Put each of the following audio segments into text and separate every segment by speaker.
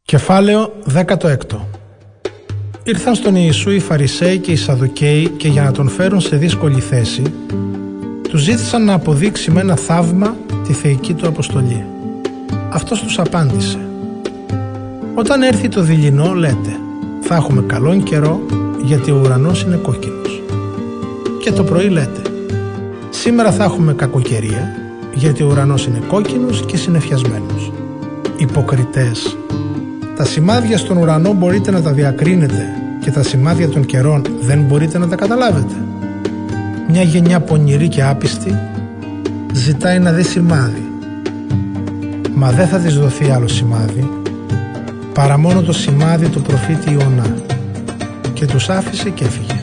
Speaker 1: Κεφάλαιο 16. Ήρθαν στον Ιησού οι Φαρισαίοι και οι Σαδδουκαίοι και για να τον φέρουν σε δύσκολη θέση, του ζήτησαν να αποδείξει με ένα θαύμα τη θεϊκή του αποστολή. Αυτός τους απάντησε: «Όταν έρθει το δειλινό, λέτε, θα έχουμε καλόν καιρό, γιατί ο ουρανός είναι κόκκινος. Και το πρωί λέτε, σήμερα θα έχουμε κακοκαιρία, γιατί ο ουρανός είναι κόκκινος και συννεφιασμένος. Υποκριτές, τα σημάδια στον ουρανό μπορείτε να τα διακρίνετε και τα σημάδια των καιρών δεν μπορείτε να τα καταλάβετε. Μια γενιά πονηρή και άπιστη ζητάει να δει σημάδι, μα δεν θα της δοθεί άλλο σημάδι παρά μόνο το σημάδι του προφήτη Ιωνά». Και τους άφησε και έφυγε.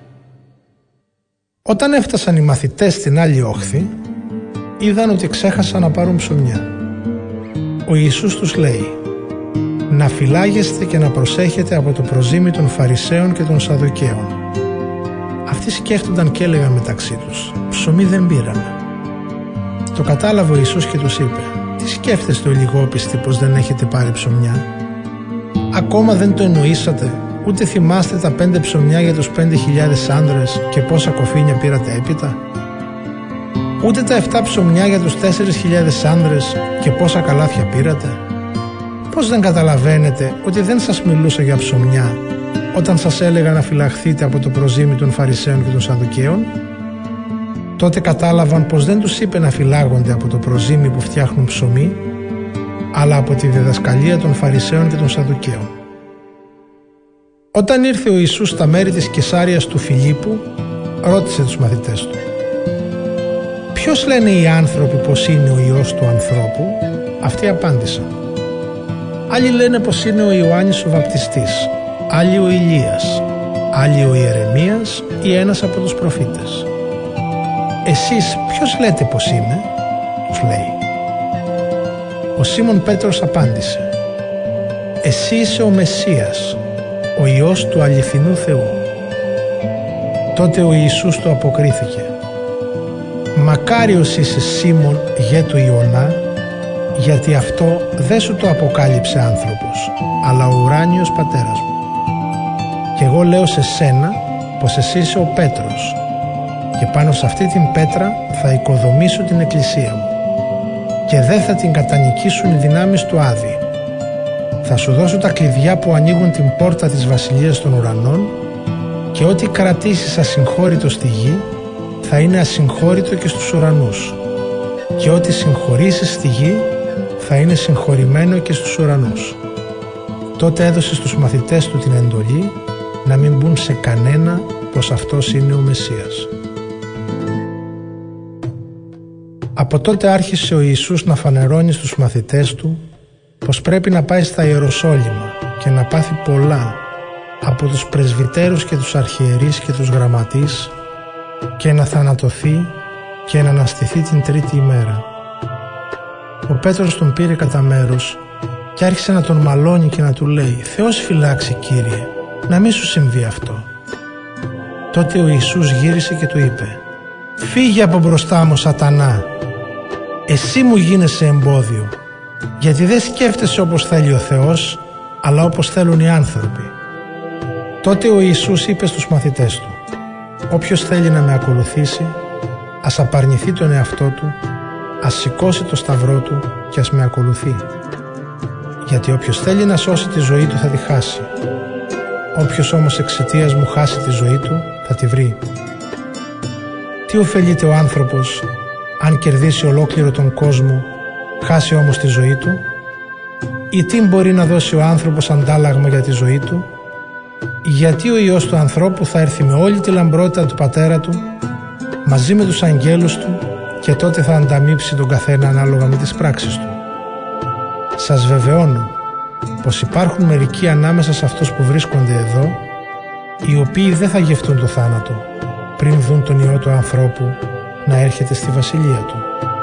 Speaker 1: Όταν έφτασαν οι μαθητές στην άλλη όχθη, είδαν ότι ξέχασαν να πάρουν ψωμιά. Ο Ιησούς τους λέει: «Να φυλάγεστε και να προσέχετε από το προζύμι των Φαρισαίων και των Σαδδουκαίων». Αυτοί σκέφτονταν και έλεγαν μεταξύ τους: «Ψωμί δεν πήραμε». Το κατάλαβε ο Ιησούς και τους είπε: «Τι σκέφτεστε ολιγόπιστοι πως δεν έχετε πάρει ψωμιά? Ακόμα δεν το εννοήσατε, ούτε θυμάστε τα 5 ψωμιά για τους 5.000 άνδρες και πόσα κοφίνια πήρατε έπειτα? Ούτε τα 7 ψωμιά για τους 4.000 άνδρες και πόσα καλάθια πήρατε? Πώς δεν καταλαβαίνετε ότι δεν σας μιλούσα για ψωμιά όταν σας έλεγα να φυλαχθείτε από το προζύμι των Φαρισαίων και των Σαδδουκαίων?» Τότε κατάλαβαν πως δεν τους είπε να φυλάγονται από το προζύμι που φτιάχνουν ψωμί, αλλά από τη διδασκαλία των Φαρισαίων και των Σαδδουκαίων. Όταν ήρθε ο Ιησούς στα μέρη της Καισάριας του Φιλίππου, ρώτησε τους μαθητές του: «Ποιος λένε οι άνθρωποι πως είναι ο Υιός του ανθρώπου?» Αυτοί απάντησαν: «Άλλοι λένε πως είναι ο Ιωάννης ο Βαπτιστής, άλλοι ο Ηλίας, άλλοι ο Ιερεμίας ή ένας από τους προφήτες. Εσείς ποιος λέτε πως είμαι?» τους λέει. Ο Σίμων Πέτρος απάντησε: «Εσύ είσαι ο Μεσσίας, ο Υιός του αληθινού Θεού». Τότε ο Ιησούς του αποκρίθηκε: «Μακάριος είσαι, Σίμων, γε του Ιωνά, γιατί αυτό δεν σου το αποκάλυψε άνθρωπος, αλλά ο ουράνιος πατέρας μου. Και εγώ λέω σε σένα πως εσύ είσαι ο Πέτρος, και πάνω σε αυτή την πέτρα θα οικοδομήσω την εκκλησία μου, και δεν θα την κατανικήσουν οι δυνάμεις του Άδη. Θα σου δώσω τα κλειδιά που ανοίγουν την πόρτα της βασιλείας των ουρανών, και ό,τι κρατήσεις ασυγχώρητο στη γη θα είναι ασυγχώρητο και στους ουρανούς, και ό,τι συγχωρήσεις στη γη θα είναι συγχωρημένο και στους ουρανούς». Τότε έδωσε στους μαθητές του την εντολή να μην πουν σε κανένα πως αυτός είναι ο Μεσσίας. Από τότε άρχισε ο Ιησούς να φανερώνει στους μαθητές του πως πρέπει να πάει στα Ιεροσόλυμα και να πάθει πολλά από τους πρεσβυτέρους και τους αρχιερείς και τους γραμματείς, και να θανατωθεί και να αναστηθεί την τρίτη ημέρα. Ο Πέτρος τον πήρε κατά μέρος και άρχισε να τον μαλώνει και να του λέει: «Θεός φυλάξει, Κύριε, να μην σου συμβεί αυτό». Τότε ο Ιησούς γύρισε και του είπε: «Φύγε από μπροστά μου, Σατανά, εσύ μου γίνεσαι εμπόδιο, γιατί δεν σκέφτεσαι όπως θέλει ο Θεός, αλλά όπως θέλουν οι άνθρωποι». Τότε ο Ιησούς είπε στους μαθητές του: «Όποιος θέλει να με ακολουθήσει, ας απαρνηθεί τον εαυτό του, ας σηκώσει το σταυρό του και ας με ακολουθεί. Γιατί όποιος θέλει να σώσει τη ζωή του θα τη χάσει. Όποιος όμως εξαιτίας μου χάσει τη ζωή του θα τη βρει. Τι ωφελείται ο άνθρωπος αν κερδίσει ολόκληρο τον κόσμο, χάσει όμως τη ζωή του? Ή τι μπορεί να δώσει ο άνθρωπος αντάλλαγμα για τη ζωή του? Γιατί ο Υιός του ανθρώπου θα έρθει με όλη τη λαμπρότητα του Πατέρα του, μαζί με τους αγγέλους του, και τότε θα ανταμείψει τον καθένα ανάλογα με τις πράξεις του. Σας βεβαιώνω πως υπάρχουν μερικοί ανάμεσα σε αυτούς που βρίσκονται εδώ, οι οποίοι δεν θα γευτούν το θάνατο πριν δουν τον Υιό του ανθρώπου να έρχεται στη βασιλεία του».